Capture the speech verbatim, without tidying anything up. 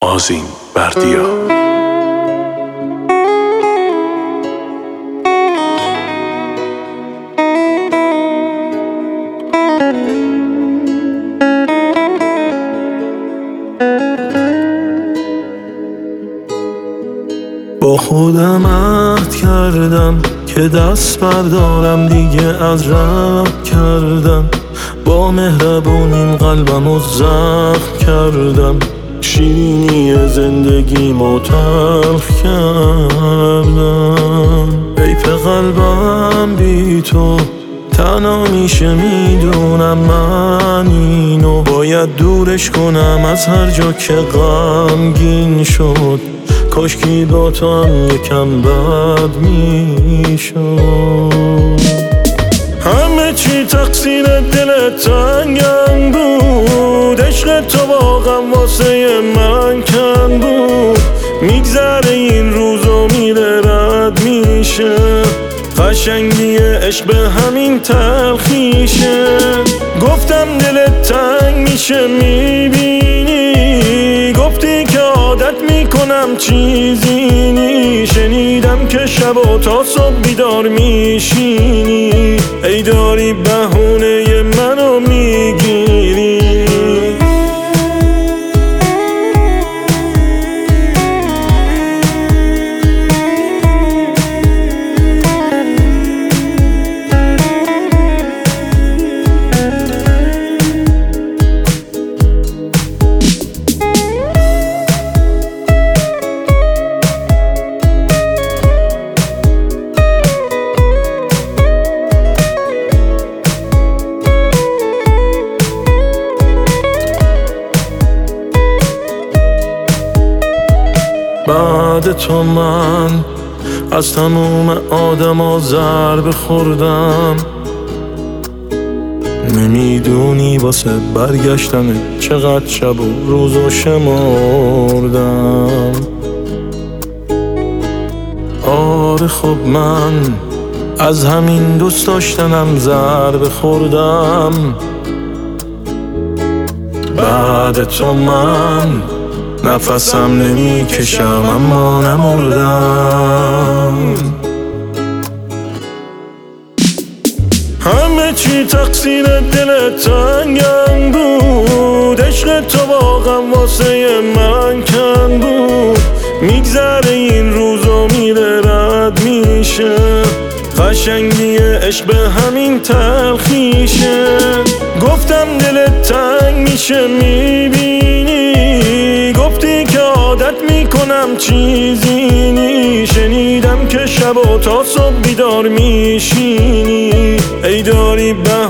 آذین بردیا. با خودم عهد کردم که دست بردارم، دیگه از رد کردم. با مهربونیم قلبمو زخم کردم، شیرینی زندگیمو تلخ کردم. حیف قلبم بی تو تنها میشه، میدونم من اینو باید دورش کنم از هر جا که غمگین شد. کاشکی با تو هم یکم بد میشد. همه چی تقصیر دلت تنگم بود، عشق تو واقعا واسه من کن بود. میگذره این روزو میره رد میشه، قشنگی عشق به همین تلخیشه. گفتم دلت تنگ میشه میبینی، گفتی که عادت میکنم چیزی نی. شنیدم که شب و تا صبح بیدار میشینی، ای داری بهونه منو میگیری. بعد تو من از تموم آدم ها ضربه خوردم. نمیدونی واسه برگشتن چقدر شب و روزو شمردم. آره خب من از همین دوست داشتنم ضربه خوردم. بعد تو من نفسم نمی کشم اما نمردم. همه چی تقصیر دلت تنگم بود، عشق تو واقعا واسه من کن بود. میگذره این روزو میره رد میشه، قشنگی عشق به همین تلخیشه. گفتم دلت تنگ میشه میبینی، گفتی که عادت میکنم چیزی نی. شنیدم که شب و تا صبح بیدار میشینی، ای داری